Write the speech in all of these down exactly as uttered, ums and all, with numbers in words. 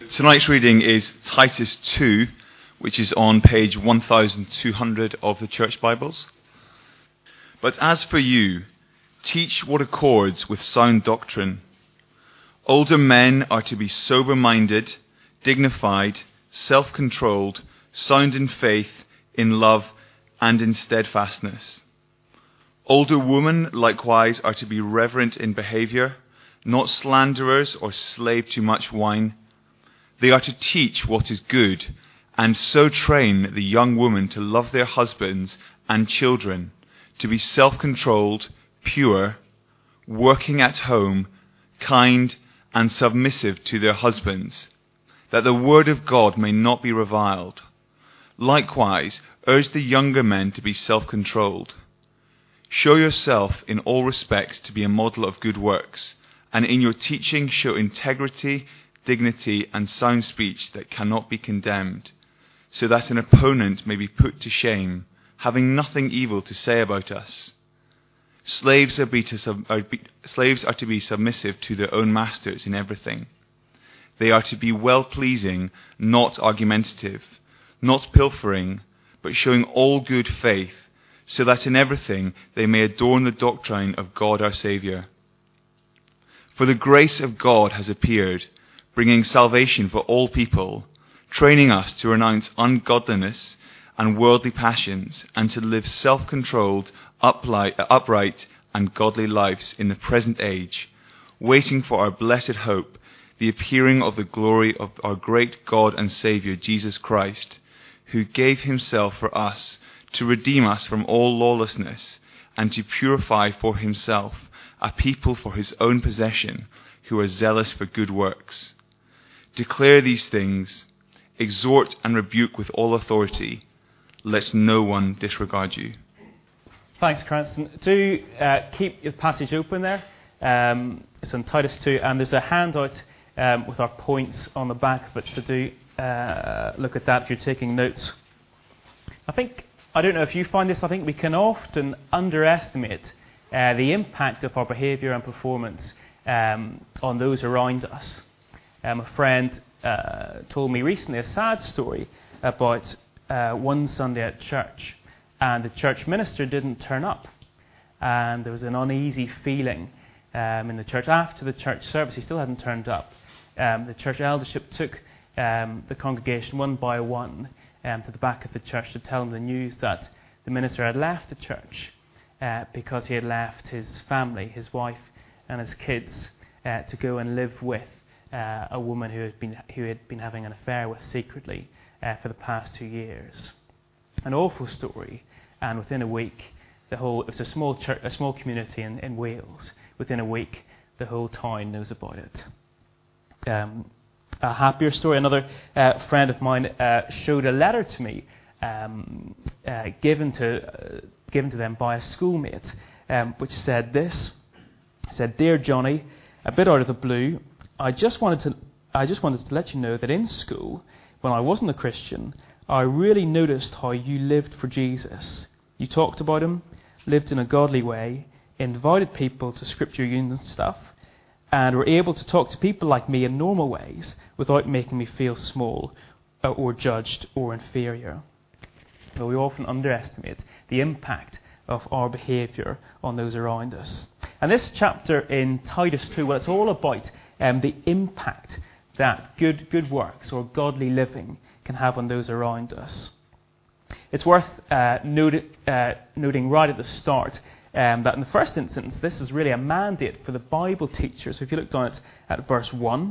Tonight's reading is Titus two, which is on page one thousand two hundred of the Church Bibles. But as for you, teach what accords with sound doctrine. Older men are to be sober-minded, dignified, self-controlled, sound in faith, in love, and in steadfastness. Older women likewise are to be reverent in behavior, not slanderers or slave to much wine. They are to teach what is good, and so train the young women to love their husbands and children, to be self-controlled, pure, working at home, kind, and submissive to their husbands, that the word of God may not be reviled. Likewise, urge the younger men to be self-controlled. Show yourself in all respects to be a model of good works, and in your teaching show integrity, dignity, and sound speech that cannot be condemned, so that an opponent may be put to shame, having nothing evil to say about us. Slaves are, be to sub, are, be, slaves are to be submissive to their own masters in everything. They are to be well-pleasing, not argumentative, not pilfering, but showing all good faith, so that in everything they may adorn the doctrine of God our Saviour. For the grace of God has appeared, bringing salvation for all people, training us to renounce ungodliness and worldly passions, and to live self-controlled, upright, and godly lives in the present age, waiting for our blessed hope, the appearing of the glory of our great God and Saviour, Jesus Christ, who gave himself for us to redeem us from all lawlessness, and to purify for himself a people for his own possession, who are zealous for good works. Declare these things, exhort and rebuke with all authority. Let no one disregard you. Thanks, Cranston. Do uh, keep your passage open there. Um, it's on Titus two, and there's a handout um, with our points on the back of it, so do uh, look at that if you're taking notes. I think, I don't know if you find this, I think we can often underestimate uh, the impact of our behaviour and performance um, on those around us. Um, a friend uh, told me recently a sad story about uh, one Sunday at church, and the church minister didn't turn up, and there was an uneasy feeling um, in the church. After the church service, he still hadn't turned up. Um, the church eldership took um, the congregation one by one um, to the back of the church to tell them the news that the minister had left the church uh, because he had left his family, his wife and his kids, uh, to go and live with Uh, a woman who had been who had been having an affair with secretly uh, for the past two years. An awful story, and within a week, the whole it was a small church, a small community in, in Wales. Within a week, the whole town knows about it. Um, a happier story. Another uh, friend of mine uh, showed a letter to me, um, uh, given to uh, given to them by a schoolmate, um, which said this: it said, "Dear Johnny, a bit out of the blue, I just wanted to I just wanted to let you know that in school, when I wasn't a Christian, I really noticed how you lived for Jesus. You talked about him, lived in a godly way, invited people to scripture unions and stuff, and were able to talk to people like me in normal ways without making me feel small or judged or inferior." But we often underestimate the impact of our behaviour on those around us. And this chapter in Titus two, well, it's all about Um, the impact that good good works or godly living can have on those around us. It's worth uh, noted, uh, noting right at the start um, that in the first instance, this is really a mandate for the Bible teacher. So if you look down at, at verse one,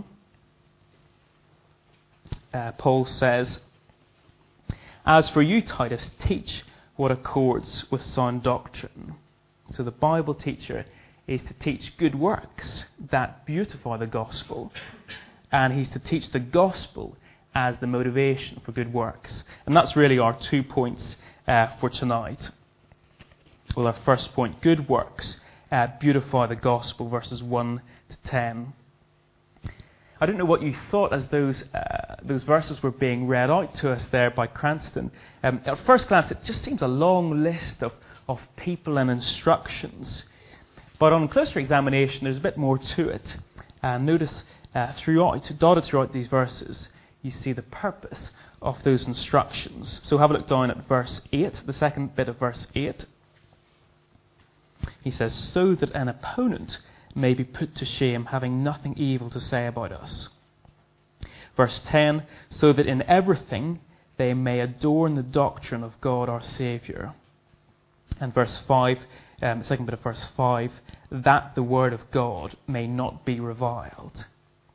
uh, Paul says, "As for you, Titus, teach what accords with sound doctrine." So the Bible teacher is to teach good works that beautify the gospel, and he's to teach the gospel as the motivation for good works. And that's really our two points uh, for tonight. Well, our first point, good works uh, beautify the gospel, verses one to ten. I don't know what you thought as those uh, those verses were being read out to us there by Cranston. Um, at first glance, it just seems a long list of, of people and instructions. But on closer examination, there's a bit more to it. Uh, notice uh, throughout, dotted throughout these verses, you see the purpose of those instructions. So have a look down at verse eight, the second bit of verse eight. He says, so that an opponent may be put to shame, having nothing evil to say about us. Verse ten, so that in everything they may adorn the doctrine of God our Saviour. And verse five, um, the second bit of verse five, that the word of God may not be reviled.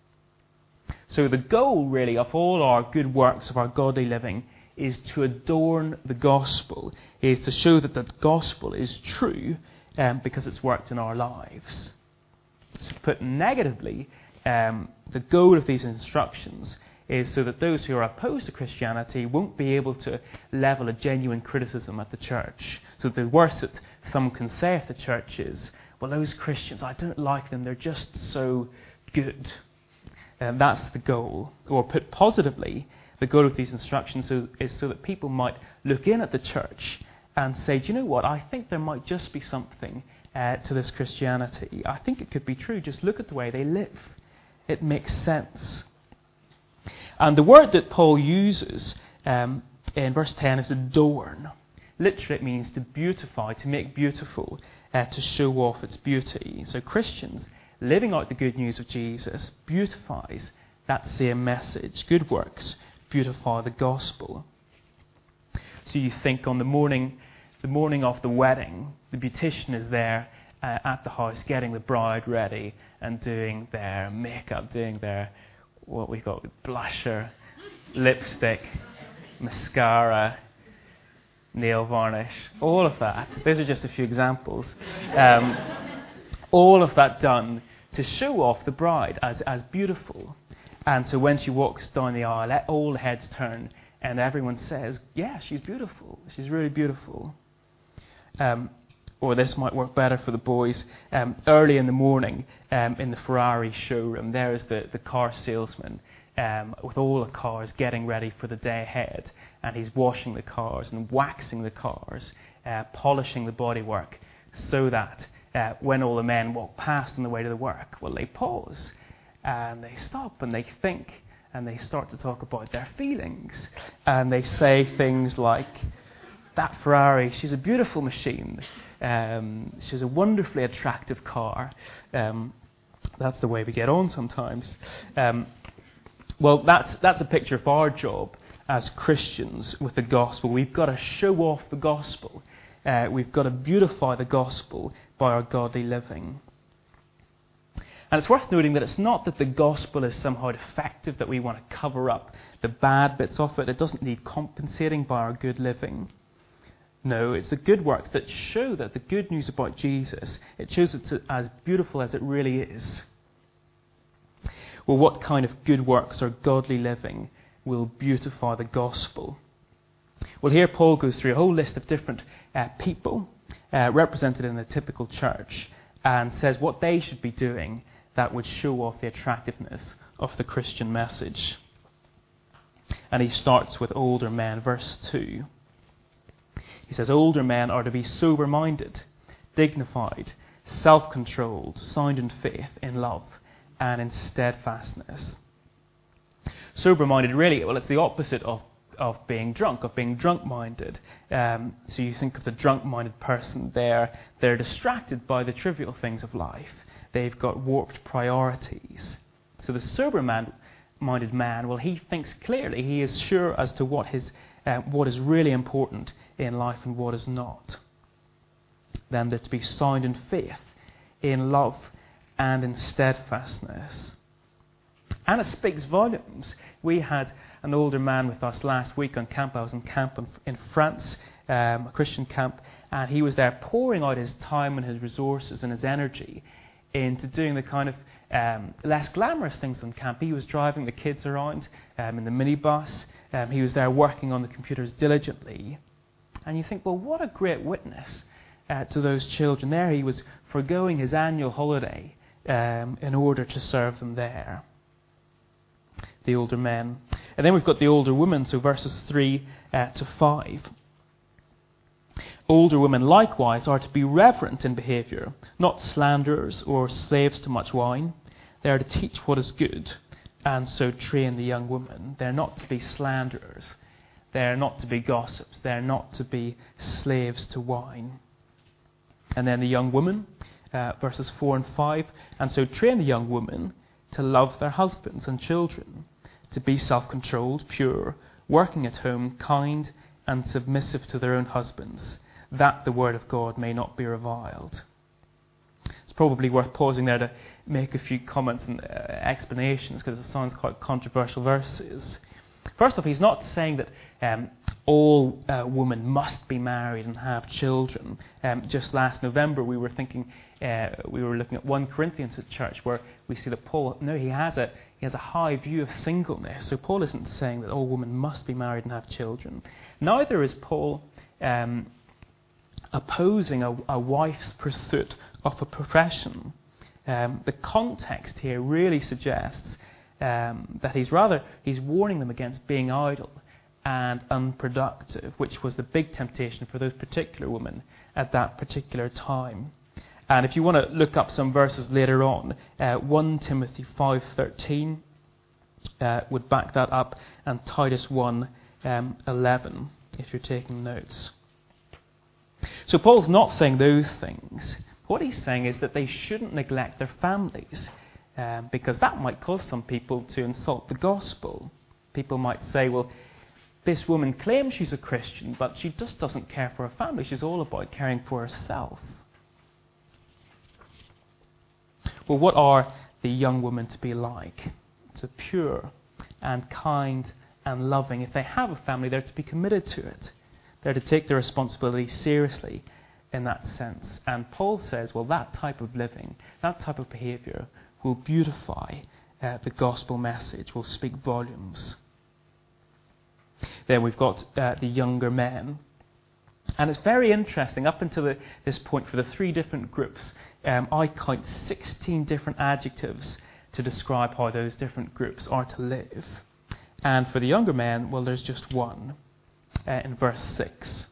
So the goal, really, of all our good works, of our godly living, is to adorn the gospel, is to show that the gospel is true um, because it's worked in our lives. So put negatively, um, the goal of these instructions is so that those who are opposed to Christianity won't be able to level a genuine criticism at the church. So the worst that someone can say of the church is, well, those Christians, I don't like them, they're just so good. And that's the goal. Or put positively, the goal of these instructions is so that people might look in at the church and say, do you know what, I think there might just be something uh, to this Christianity. I think it could be true. Just look at the way they live. It makes sense. And the word that Paul uses um, in verse ten is adorn. Literally it means to beautify, to make beautiful, uh, to show off its beauty. So Christians living out the good news of Jesus beautifies that same message. Good works beautify the gospel. So you think on the morning, the morning of the wedding, the beautician is there uh, at the house getting the bride ready and doing their makeup, doing their, what we got, blusher, lipstick, mascara, nail varnish, all of that. Those are just a few examples. Um, all of that done to show off the bride as, as beautiful. And so when she walks down the aisle, all heads turn and everyone says, yeah, she's beautiful. She's really beautiful. Um, or this might work better for the boys. Um, early in the morning um, in the Ferrari showroom, there is the, the car salesman um, with all the cars getting ready for the day ahead. And he's washing the cars and waxing the cars, uh, polishing the bodywork so that uh, when all the men walk past on the way to the work, well, they pause and they stop and they think and they start to talk about their feelings. And they say things like, that Ferrari, she's a beautiful machine. Um, she's a wonderfully attractive car. Um, that's the way we get on sometimes. Um, well, that's that's a picture of our job as Christians with the gospel. We've got to show off the gospel. Uh, we've got to beautify the gospel by our godly living. And it's worth noting that it's not that the gospel is somehow defective, that we want to cover up the bad bits of it. It doesn't need compensating by our good living. No, it's the good works that show that the good news about Jesus, it shows it's as beautiful as it really is. Well, what kind of good works or godly living will beautify the gospel? Well, here Paul goes through a whole list of different uh, people uh, represented in a typical church and says what they should be doing that would show off the attractiveness of the Christian message. And he starts with older men, verse two. He says, older men are to be sober-minded, dignified, self-controlled, sound in faith, in love, and in steadfastness. Sober-minded, really, well, it's the opposite of, of being drunk, of being drunk-minded. Um, so you think of the drunk-minded person there, they're distracted by the trivial things of life. They've got warped priorities. So the sober-minded man, well, he thinks clearly. He is sure as to what his uh, what is really important in life and what is not. Then they're to be sound in faith, in love, and in steadfastness. And it speaks volumes. We had an older man with us last week on camp. I was in camp in, in France, um, a Christian camp, and he was there pouring out his time and his resources and his energy into doing the kind of um, less glamorous things on camp. He was driving the kids around um, in the minibus. Um, he was there working on the computers diligently. And you think, well, what a great witness uh, to those children. There he was forgoing his annual holiday um, in order to serve them there. The older men. And then we've got the older women, so verses three uh, to five. Older women likewise are to be reverent in behaviour, not slanderers or slaves to much wine, They are to teach what is good, and so train the young women. They're not to be slanderers. They're not to be gossips. They're not to be slaves to wine. And then the young women, uh, verses four and five. And so train the young women to love their husbands and children, to be self-controlled, pure, working at home, kind, and submissive to their own husbands, that the word of God may not be reviled. It's probably worth pausing there to make a few comments and uh, explanations, because it sounds quite controversial verses. First off, he's not saying that um, all uh, women must be married and have children. Um, just last November, we were thinking, uh, we were looking at First Corinthians at church, where we see that Paul, no, he has a he has a high view of singleness. So Paul isn't saying that all women must be married and have children. Neither is Paul um, opposing a, a wife's pursuit of a profession. Um, the context here really suggests um, that he's rather he's warning them against being idle and unproductive, which was the big temptation for those particular women at that particular time. And if you want to look up some verses later on, uh, First Timothy five thirteen uh, would back that up, and Titus one eleven, if you're taking notes. So Paul's not saying those things. What he's saying is that they shouldn't neglect their families, um, because that might cause some people to insult the gospel. People might say, well, this woman claims she's a Christian, but she just doesn't care for her family. She's all about caring for herself. Well, what are the young women to be like? So pure and kind and loving. If they have a family, they're to be committed to it. They're to take their responsibility seriously in that sense. And Paul says, well, that type of living, that type of behaviour will beautify uh, the gospel message, will speak volumes. Then we've got uh, the younger men. And it's very interesting, up until the, this point, for the three different groups, um, I count sixteen different adjectives to describe how those different groups are to live. And for the younger men, well, there's just one, uh, in verse six.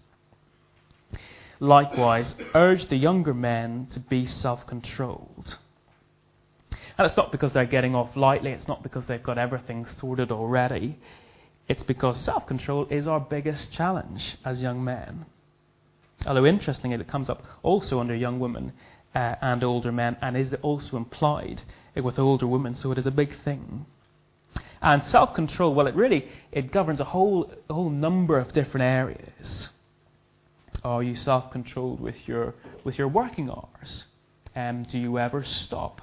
Likewise, urge the younger men to be self-controlled. And it's not because they're getting off lightly, it's not because they've got everything sorted already. It's because self-control is our biggest challenge as young men. Although interestingly, it comes up also under young women uh, and older men, and is also implied with older women, so it is a big thing. And self-control, well, it really it governs a whole a whole number of different areas. Are you self-controlled with your with your working hours? Um, do you ever stop?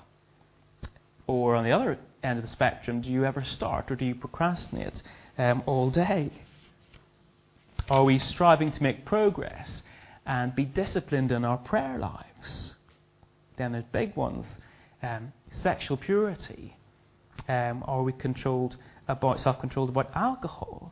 Or on the other end of the spectrum, do you ever start, or do you procrastinate um, all day? Are we striving to make progress and be disciplined in our prayer lives? Then there's big ones. Um, sexual purity. Um, are we controlled about self-controlled about alcohol?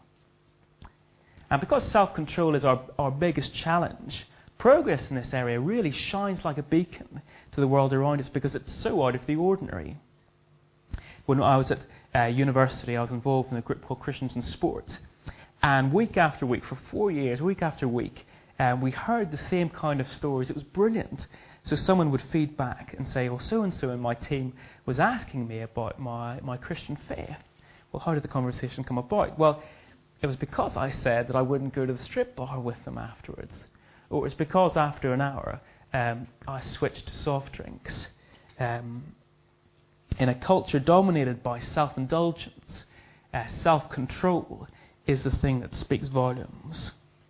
And because self-control is our, our biggest challenge, progress in this area really shines like a beacon to the world around us, because it's so out of the ordinary. When I was at uh, university, I was involved in a group called Christians in Sport. And week after week, for four years, week after week, um, we heard the same kind of stories. It was brilliant. So someone would feed back and say, well, so-and-so in my team was asking me about my, my Christian faith. Well, how did the conversation come about? Well, it was because I said that I wouldn't go to the strip bar with them afterwards. Or it was because after an hour, um, I switched to soft drinks. Um, in a culture dominated by self-indulgence, uh, self-control is the thing that speaks volumes.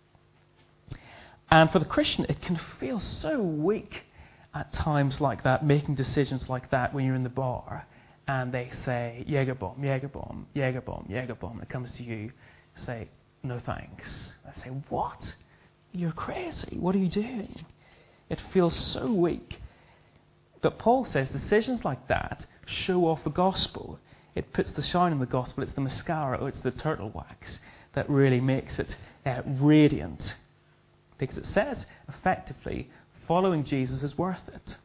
And for the Christian, it can feel so weak at times like that, making decisions like that when you're in the bar and they say, Jägerbomb, Jägerbomb, Jägerbomb, Jägerbomb. It comes to you, say, no thanks. I say, what? You're crazy. What are you doing? It feels so weak. But Paul says decisions like that show off the gospel. It puts the shine in the gospel. It's the mascara, or it's the turtle wax that really makes it uh, radiant. Because it says, effectively, following Jesus is worth it.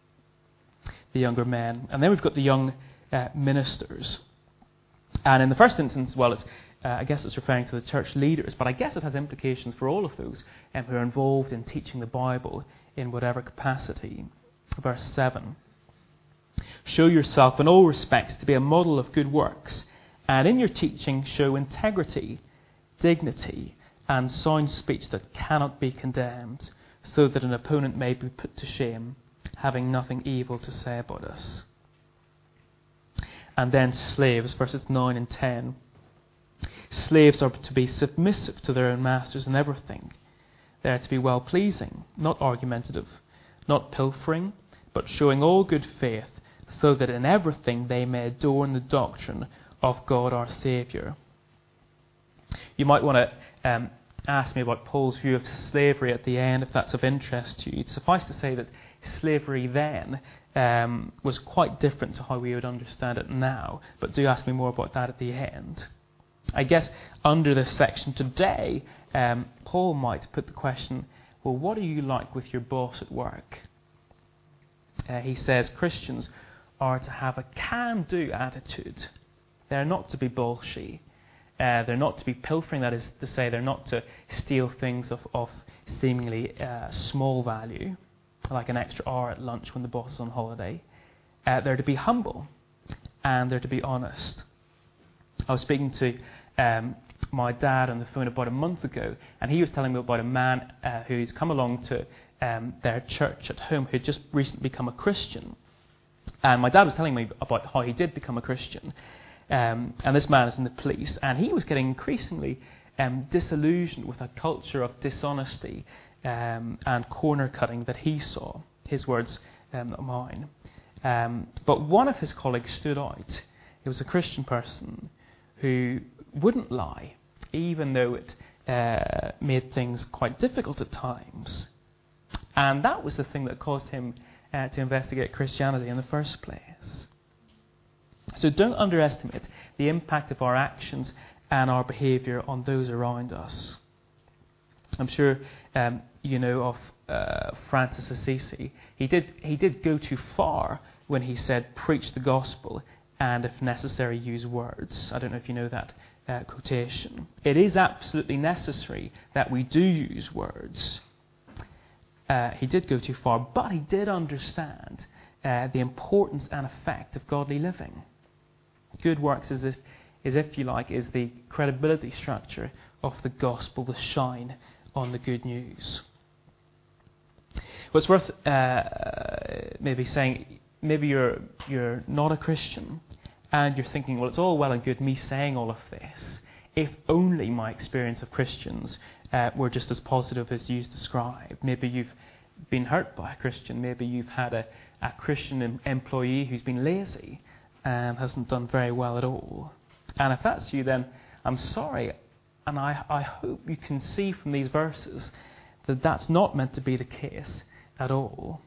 The younger men. And then we've got the young uh, ministers. And in the first instance, well, it's uh, I guess it's referring to the church leaders, but I guess it has implications for all of those um, who are involved in teaching the Bible in whatever capacity. Verse seven. Show yourself in all respects to be a model of good works, and in your teaching show integrity, dignity, and sound speech that cannot be condemned, so that an opponent may be put to shame, having nothing evil to say about us. And then slaves, verses nine and ten. Slaves are to be submissive to their own masters in everything. They are to be well-pleasing, not argumentative, not pilfering, but showing all good faith, so that in everything they may adorn the doctrine of God our Saviour. You might want to um, ask me about Paul's view of slavery at the end, if that's of interest to you. Suffice to say that slavery then um, was quite different to how we would understand it now, but do ask me more about that at the end. I guess under this section today, um, Paul might put the question, well, what are you like with your boss at work? Uh, he says Christians are to have a can-do attitude. They're not to be bolshy. Uh, they're not to be pilfering, that is to say, they're not to steal things of, of seemingly uh, small value, like an extra hour at lunch when the boss is on holiday. Uh, they're to be humble, and they're to be honest. I was speaking to um, my dad on the phone about a month ago, and he was telling me about a man uh, who's come along to um, their church at home who'd just recently become a Christian. And my dad was telling me about how he did become a Christian. Um, and this man is in the police, and he was getting increasingly um, disillusioned with a culture of dishonesty um, and corner cutting that he saw. His words, um, not mine. Um, but one of his colleagues stood out. He was a Christian person who wouldn't lie, even though it uh, made things quite difficult at times. And that was the thing that caused him uh, to investigate Christianity in the first place. So don't underestimate the impact of our actions and our behaviour on those around us. I'm sure um, you know of uh, Francis Assisi. He did he did go too far when he said, "Preach the gospel, and if necessary, use words." I don't know if you know that uh, quotation. It is absolutely necessary that we do use words. Uh, he did go too far, but he did understand uh, the importance and effect of godly living. Good works is if, is if you like, is the credibility structure of the gospel, the shine on the good news. What's worth uh, maybe saying, maybe you're you're not a Christian, and you're thinking, well, it's all well and good me saying all of this, if only my experience of Christians uh, were just as positive as you described. Maybe you've been hurt by a Christian. Maybe you've had a, a Christian em- employee who's been lazy and hasn't done very well at all. And if that's you, then I'm sorry, and I, I hope you can see from these verses that that's not meant to be the case at all.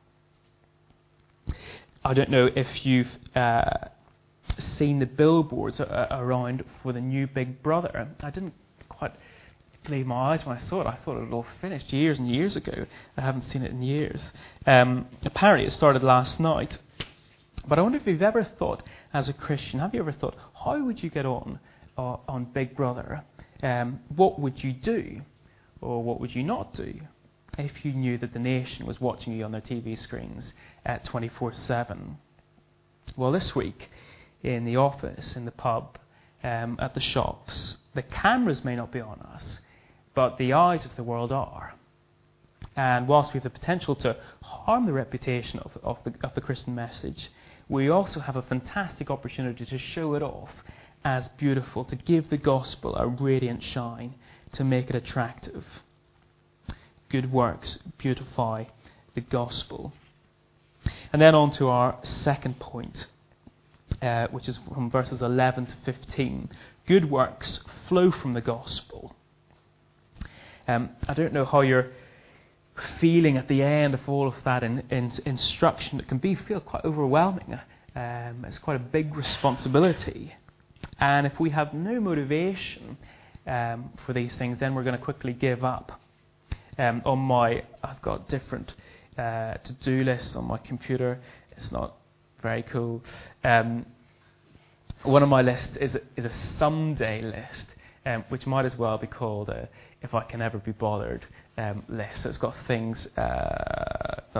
I don't know if you've uh, seen the billboards uh, around for the new Big Brother. I didn't quite believe my eyes when I saw it. I thought it had all finished years and years ago. I haven't seen it in years. Um, apparently it started last night. But I wonder if you've ever thought, as a Christian, have you ever thought, how would you get on uh, on Big Brother? Um, what would you do? Or what would you not do if you knew that the nation was watching you on their T V screens at twenty-four seven? Well, this week, in the office, in the pub, um, at the shops, the cameras may not be on us, but the eyes of the world are. And whilst we have the potential to harm the reputation of, of, the, of the Christian message, we also have a fantastic opportunity to show it off as beautiful, to give the gospel a radiant shine, to make it attractive. Good works beautify the gospel. And then on to our second point, uh, which is from verses eleven to fifteen. Good works flow from the gospel. Um, I don't know how you're feeling at the end of all of that in, in, instruction. It can be feel quite overwhelming. Um, it's quite a big responsibility. And if we have no motivation um, for these things, then we're going to quickly give up. Um, on my, I've got different uh, to-do lists on my computer. It's not very cool. Um, one of my lists is a, is a someday list, um, which might as well be called a if I can ever be bothered um, list. So it's got things uh, that I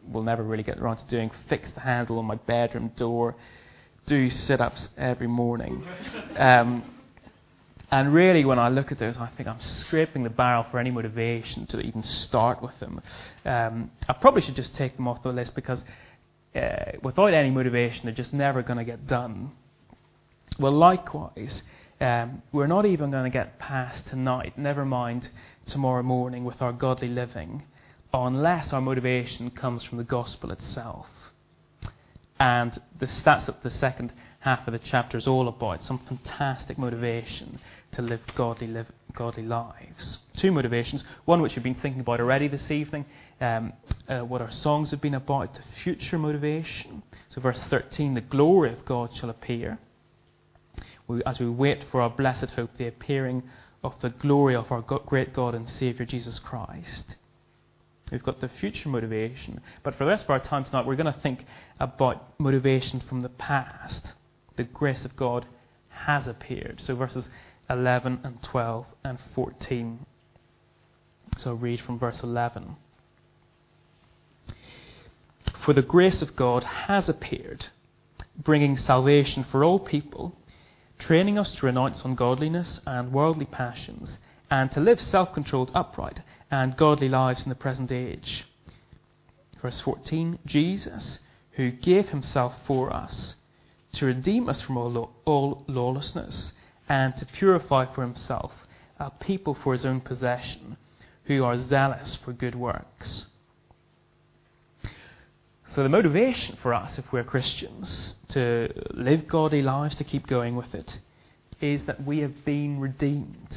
will never really get around to doing, fix the handle on my bedroom door, do sit-ups every morning. Um, and really, when I look at those, I think I'm scraping the barrel for any motivation to even start with them. Um, I probably should just take them off the list, because uh, without any motivation, they're just never going to get done. Well, likewise, um, we're not even going to get past tonight, never mind tomorrow morning, with our godly living, unless our motivation comes from the gospel itself. And the stats of the second half of the chapter is all about some fantastic motivation to live godly, live godly lives. Two motivations, one which we've been thinking about already this evening, um, uh, what our songs have been about, the future motivation. So verse thirteen, the glory of God shall appear. We, as we wait for our blessed hope, the appearing of the glory of our great God and Saviour Jesus Christ. We've got the future motivation, but for the rest of our time tonight, we're going to think about motivation from the past. The grace of God has appeared. So verses eleven and twelve and fourteen. So I'll read from verse eleven. For the grace of God has appeared, bringing salvation for all people, training us to renounce ungodliness and worldly passions, and to live self-controlled, upright, and godly lives in the present age. Verse fourteen, Jesus, who gave himself for us, to redeem us from all, law, all lawlessness, and to purify for himself a people for his own possession, who are zealous for good works. So the motivation for us, if we're Christians, to live godly lives, to keep going with it, is that we have been redeemed.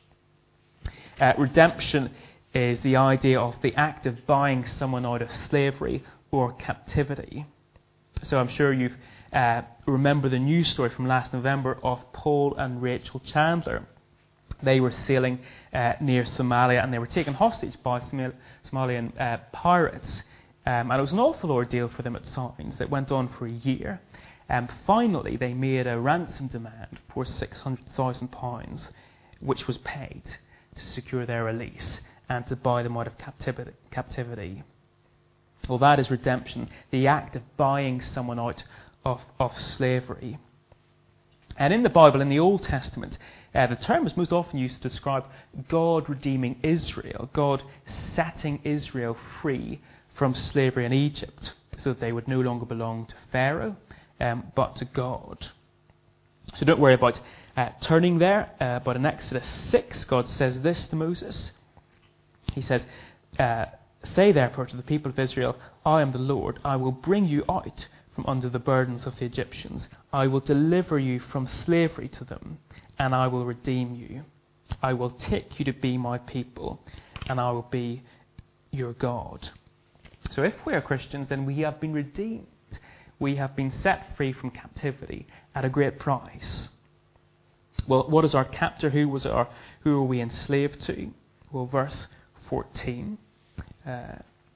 Uh, redemption is the idea of the act of buying someone out of slavery or captivity. So I'm sure you've uh, remember the news story from last November of Paul and Rachel Chandler. They were sailing uh, near Somalia, and they were taken hostage by Somal- Somalian uh, pirates. Um, and it was an awful ordeal for them at times that went on for a year. And finally, they made a ransom demand for six hundred thousand pounds, which was paid to secure their release and to buy them out of captivity. captivity. Well, that is redemption, the act of buying someone out of, of slavery. And in the Bible, in the Old Testament, uh, the term is most often used to describe God redeeming Israel, God setting Israel free from slavery in Egypt, so that they would no longer belong to Pharaoh, um, but to God. So don't worry about uh, turning there, uh, but in Exodus six, God says this to Moses. He says, uh, say therefore to the people of Israel, I am the Lord, I will bring you out from under the burdens of the Egyptians. I will deliver you from slavery to them, and I will redeem you. I will take you to be my people, and I will be your God. So if we are Christians, then we have been redeemed. We have been set free from captivity at a great price. Well, what is our captor? Who was our? Who were we enslaved to? Well, verse fourteen. Uh,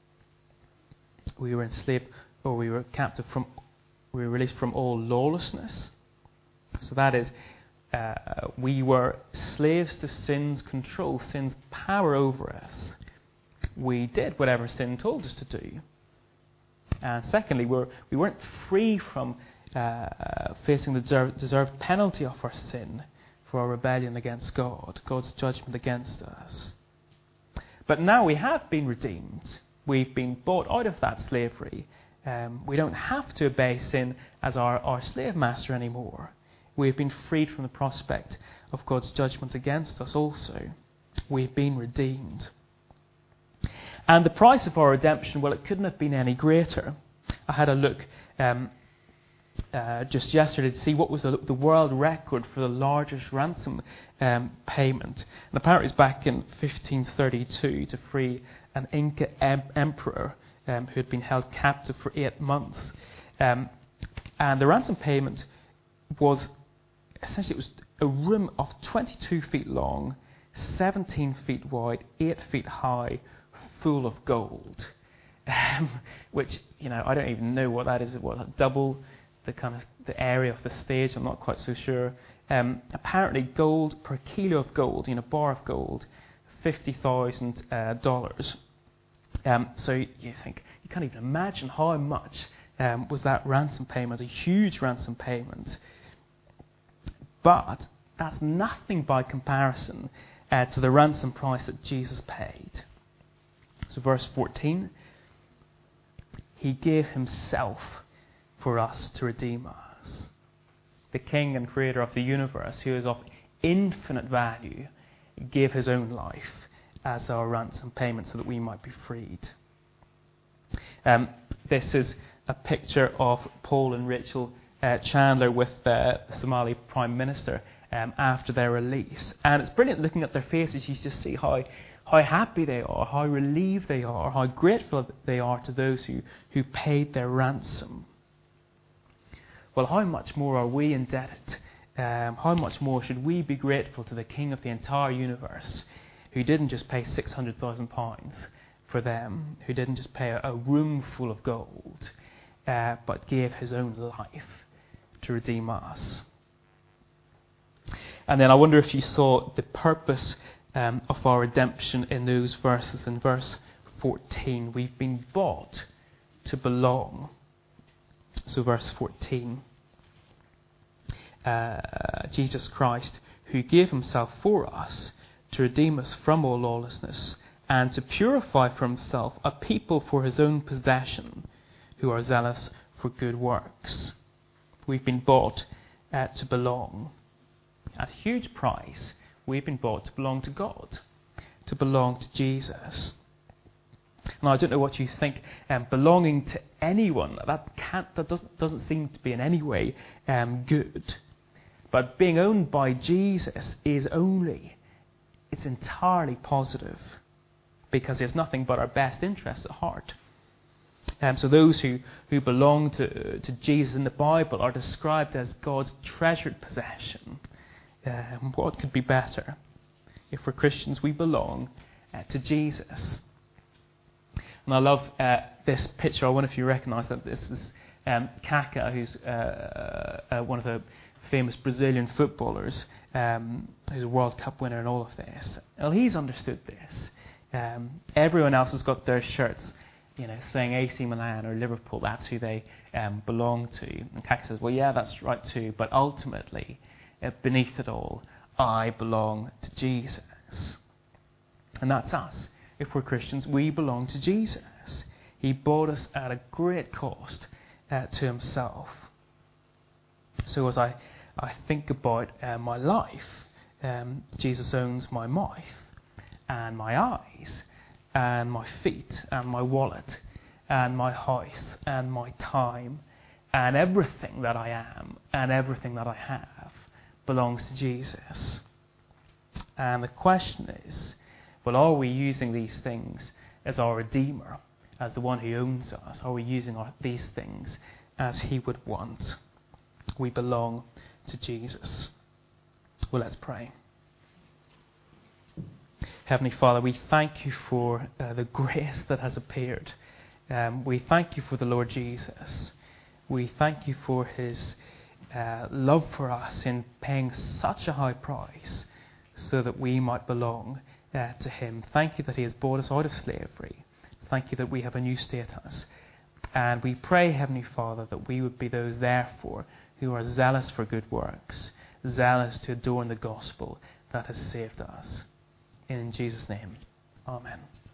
we were enslaved, or we were captive from. We were released from all lawlessness. So that is, uh, we were slaves to sin's control, sin's power over us. We did whatever sin told us to do. And secondly, we're, we weren't free from uh, facing the deserved, deserved penalty of our sin for our rebellion against God, God's judgment against us. But now we have been redeemed. We've been bought out of that slavery. Um, we don't have to obey sin as our, our slave master anymore. We've been freed from the prospect of God's judgment against us also. We've been redeemed. And the price of our redemption, well, it couldn't have been any greater. I had a look um, uh, just yesterday to see what was the, the world record for the largest ransom um, payment. And apparently it's back in fifteen thirty-two to free an Inca em- emperor um, who had been held captive for eight months. Um, and the ransom payment was, essentially it was a room of twenty-two feet long, seventeen feet wide, eight feet high, full of gold, um, which, you know, I don't even know what that is. What, double the kind of the area of the stage? I'm not quite so sure. Um, apparently, gold per kilo of gold, you know, bar of gold, fifty thousand uh, dollars. Um, so you think, you can't even imagine how much um, was that ransom payment, a huge ransom payment. But that's nothing by comparison uh, to the ransom price that Jesus paid. So verse fourteen, he gave himself for us to redeem us. The King and Creator of the universe, who is of infinite value, gave his own life as our ransom payment so that we might be freed. Um, this is a picture of Paul and Rachel uh, Chandler with uh, the Somali Prime Minister um, after their release. And it's brilliant looking at their faces. You just see how, how happy they are, how relieved they are, how grateful they are to those who, who paid their ransom. Well, how much more are we indebted? Um, how much more should we be grateful to the King of the entire universe, who didn't just pay six hundred thousand pounds for them, who didn't just pay a, a room full of gold, uh, but gave his own life to redeem us. And then I wonder if you saw the purpose um, of our redemption in those verses. In verse fourteen, we've been bought to belong. So verse fourteen, uh, Jesus Christ, who gave himself for us to redeem us from all lawlessness and to purify for himself a people for his own possession who are zealous for good works. We've been bought uh, to belong. At a huge price, we've been bought to belong to God, to belong to Jesus. And I don't know what you think. Um, belonging to anyone, that can't, that doesn't doesn't seem to be in any way um, good. But being owned by Jesus is only, it's entirely positive, because he has nothing but our best interests at heart. Um, so those who, who belong to to Jesus in the Bible are described as God's treasured possession. Um, what could be better? If we're Christians, we belong uh, to Jesus. And I love uh, this picture. I wonder if you recognise that this is um, Kaká, who's uh, uh, one of the famous Brazilian footballers, um, who's a World Cup winner and all of this. Well, he's understood this. Um, everyone else has got their shirts, you know, saying A C Milan or Liverpool. That's who they um, belong to. And Kaká says, well, yeah, that's right too. But ultimately, uh, beneath it all, I belong to Jesus. And that's us. If we're Christians, we belong to Jesus. He bought us at a great cost uh, to himself. So as I, I think about uh, my life, um, Jesus owns my mouth and my eyes and my feet and my wallet and my house and my time, and everything that I am and everything that I have belongs to Jesus. And the question is, well, are we using these things as our Redeemer, as the one who owns us? Are we using our, these things as he would want? We belong to Jesus. Well, let's pray. Heavenly Father, we thank you for uh, the grace that has appeared. Um, we thank you for the Lord Jesus. We thank you for his uh, love for us in paying such a high price so that we might belong Uh, to him. Thank you that he has brought us out of slavery. Thank you that we have a new status. And we pray, Heavenly Father, that we would be those, therefore, who are zealous for good works, zealous to adorn the gospel that has saved us. In Jesus' name, amen.